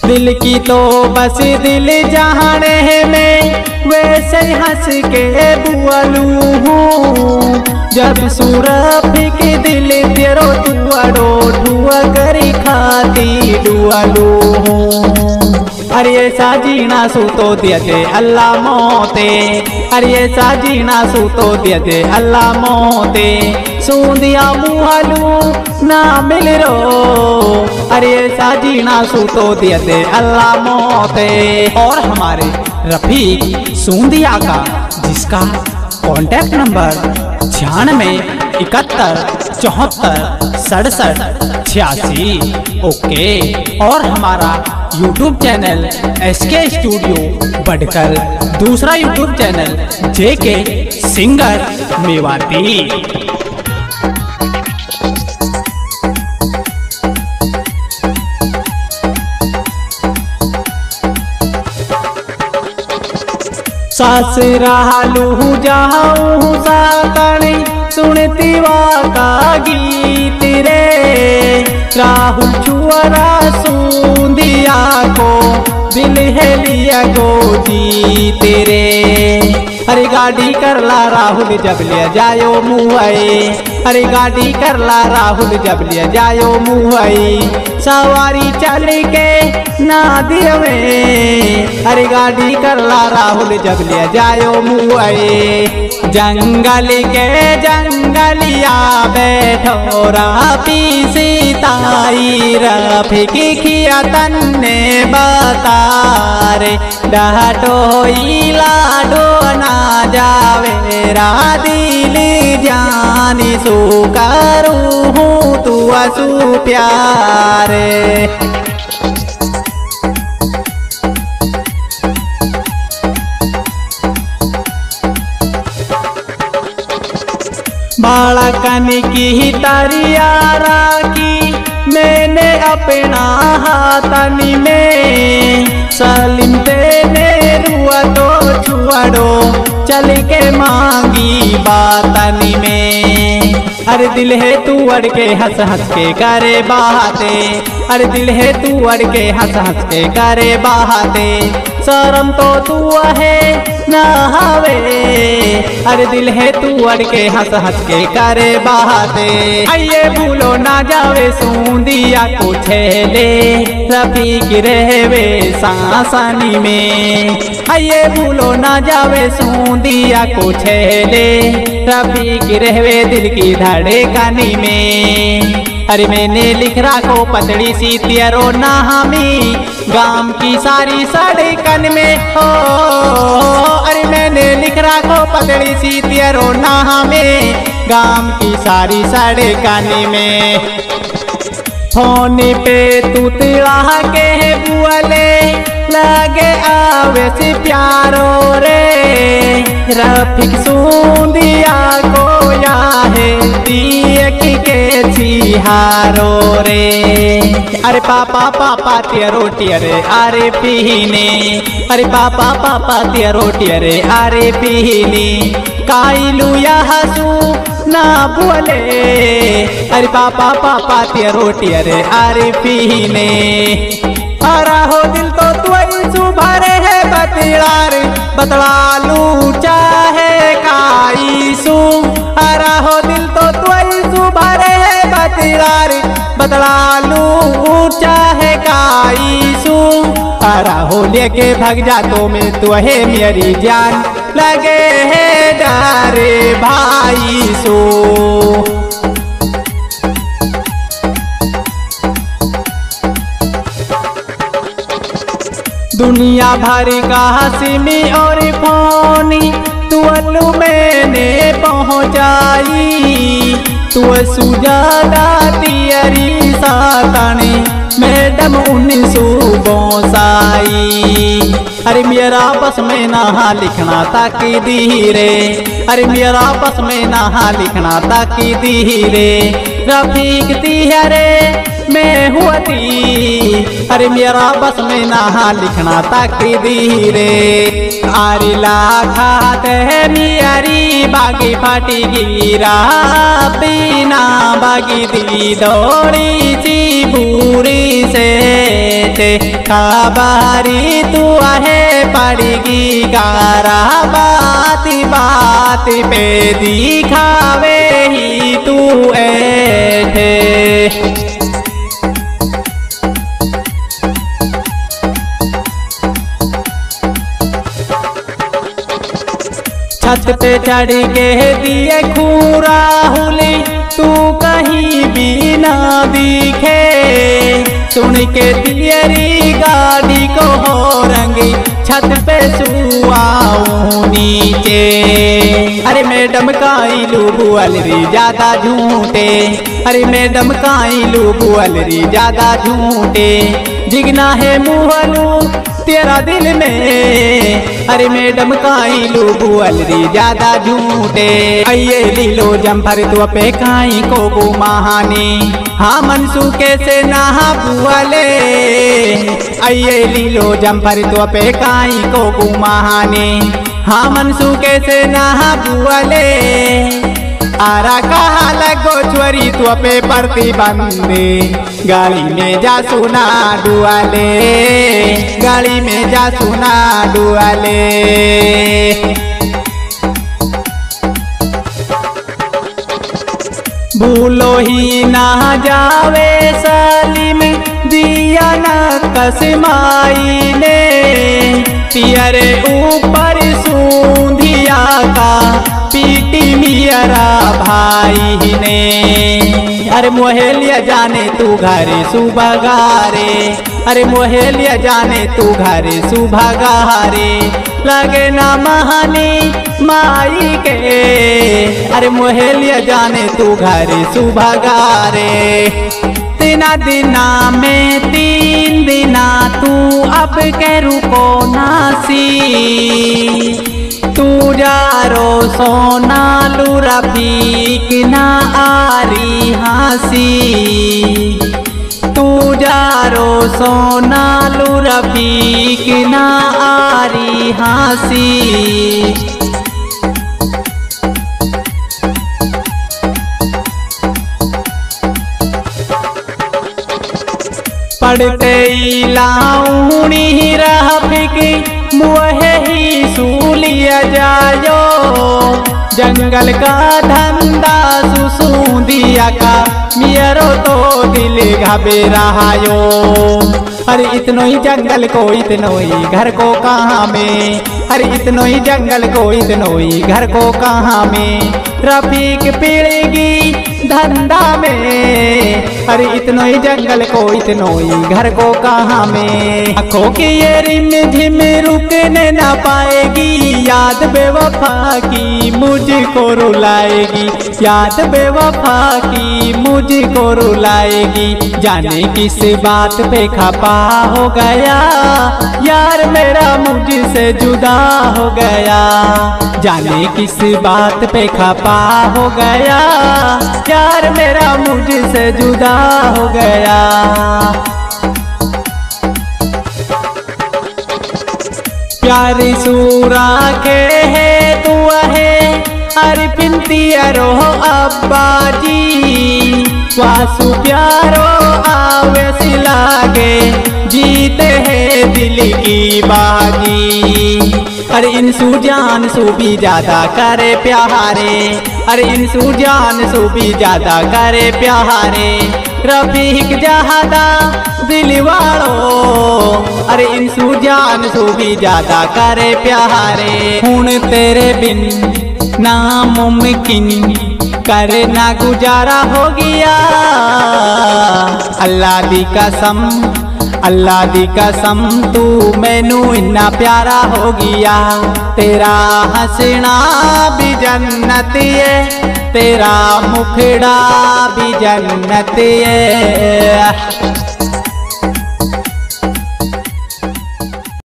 दिल की तो बस दिल जाने में वैसे हंस के बुआलू हूँ। जब सूरभ के दिल तेरो टुअड़ो ठुआ करी खाती डुआलू हूँ। अरे साजीना सूतो दियते अल्लाह मोते, अरे साजीना सूतो दियते अल्लाह मोते। सूंदिया मुहालू ना मिल रो, अरे साजीना सूतो दियते अल्लाह मोते। और हमारे रफीक सूंदिया का, जिसका कॉन्टैक्ट नंबर 96 71 74 67 86। ओके। और हमारा यूट्यूब चैनल SK स्टूडियो बढ़कर दूसरा YouTube channel JK singer Mewati. सास रहलू जाऊँ सातनी सुनती का गीत रे। राहु छुअरा सूंदिया को दिल है लिया गो जीत रे। अरे गाड़ी करला राहुल जब ले जायो मुहई, अरे गाड़ी करला राहुल जब ले जायो मुहई। सवारी चल के नादिया में, अरे गाड़ी करला राहुल जब ले जायो मुहई। जंगल के जंगलिया बैठो रापी सीताई रफीकी खिया तन्ने बतारे। डाटो लाडो ना जावे रा दिल जानी सु करूँ हूँ तू असु प्यारे। बालकन की तरियारा की मैंने अपना हाथनी में। सलीम तेने रुआ तो छुअड़ो चल के मांगी बातनी में। अरे दिल है तू अड़ के हंस हंस के करे बाते, अरे दिल है तू अड़ के हंस हंस के करे बाते। शर्म तो तू है ना हवे, अरे दिल है तू अड़ के हंस हंस के करे बाते। आइए भूलो ना जावे सूंदिया को छेले रफीक रहवे सासनी में। आइए भूलो ना जावे सूंदिया को छेले रफीक रहवे दिल की धड़कनी में। अरे मैंने लिख रखो पतड़ी सी तेरो नामी गाम की सारी सड़कन में हो। अरे मैंने लिख रखो पतड़ी सी तेरो नामी गाम की सारी सड़कन में। फोन पे तू तिड़ा के बुअले लगे आवे से प्यारो रे। रफीक सूंदिया को या है दियक के छिहारो रे। अरे पापा पापा तिया रोटी अरे अरे पीने, अरे पापा पापा तिया रोटी अरे अरे पीने। काइलू या हसू ना बोले, अरे पापा पापा तिया रोटी अरे अरे पीने। अरा हो दिल तो तुई सुभरे है बतलार बतलालू चाहे काईसू। अरा हो दिल तो तुई सुभरे है बतलार बतलालू चाहे काईसू। अरा हो लेके भग जा तो मैं तू है मेरी जान लगे है डारे भाई सो। दुनिया भर का सिमी और फोनी तुअलू मैंने पहुँचाई। तू सुजादा तियरी सातानी मैडम 1962। अरे मेरा बस में नहा लिखना ताकि धीरे, अरे मेरा बस में नहा लिखना ताकि धीरे। रफीक तिहरे मैं हुआती, अरे मेरा बस में नहा लिखना ताकि धीरे। आरी लाखात है मियारी बागी फाटी गिरा बिना बागी दी दौड़ी सी बूरी से ते खबारी तू आहे पड़गी गारा बात बात पे दिखावे ही तू ऐठे। छत पे चढ़ के दिए खूरा हुली तू कहीं भी ना दिखे, सुन के तेरी गाड़ी को हो रंगी छत पे सुआऊं नीचे। अरे मैडम काइलू बुअलरी ज्यादा झूठे, अरे मैडम काइलू बुअलरी ज्यादा झूठे, जिगना है मुहलू तेरा दिल में। अरे मैडम काइलू बुअलरी ज्यादा झूठे, अये लीलो जम्फर तू पे काई को गुमाहानी, हाँ मनसू कैसे नहा बुअले। अये लीलो जम्फर तू पे काई को गुमाहानी, हाँ मनसू कैसे नहा बुअले। आरा कहा लगो चोरी तू पे प्रतिबंधे, गाड़ी में जा सुना डुआले, गाड़ी में जा सुना डुआले। भूलो ही ना जावे सलीम दिया न कसमाई ने, तियरे ऊपर सूंधिया का पीटी मियरा भाई ने। अरे मोहेलिया जाने तू घरे सुबह गारे, अरे मोहेलिया जाने तू घरे सुबह गारे, लगे ना महानी माई के। अरे मोहेलिया जाने तू घरे सुबह गारे, तीना दिना में 3 दिना तू अब के रुको नासी, तू जारो सोना लू रफीक ना आरी हासी, तू जारो सोना लू रफीक ना आरी हासी। पढ़ते लाऊनी रफीकी मुहे ही सूलिया जायो, जंगल का धंधा सुसूंदिया का मियरो तो दिल घबरायो। अरे इतनो ही जंगल को इतनो ही घर को कहाँ में, अरे इतनो ही जंगल को इतनो ही घर को कहाँ में, रफीक पीड़ेगी धंधा में। अरे इतनो ही जंगल को इतनो ही घर को कहाँ में, आँखों की ये रिम झिम रुकने ना पाएगी, याद बेवफा की मुझको रुलाएगी, याद बेवफा की मुझको रुलाएगी। जाने किस बात पे खपा हो गया यार मेरा मुझसे जुदा हो गया, जाने किस बात पे खपा हो गया यार मेरा मुझसे जुदा हो गया। प्यारी सूरा के है तू है अरे पिंतियारो अब्बा जी, वासु प्यारो आवे सिलागे जीते हैं दिल की बाजी। अरे इंसू जान सू भी ज्यादा करे प्यारे, अरे इंसू जान सू भी ज्यादा करे प्यारे, रफीक ज्यादा दिल वालों। अरे इंसू जान सू भी ज्यादा करे प्यारे, हुण तेरे बिन नामुमकिन करना गुजारा हो गया। अल्लाह दी कसम, अल्लाह दी कसम तू मैनू इन्ना प्यारा हो गया, तेरा हंसना भी जन्नत है, तेरा मुखड़ा भी जन्नत है।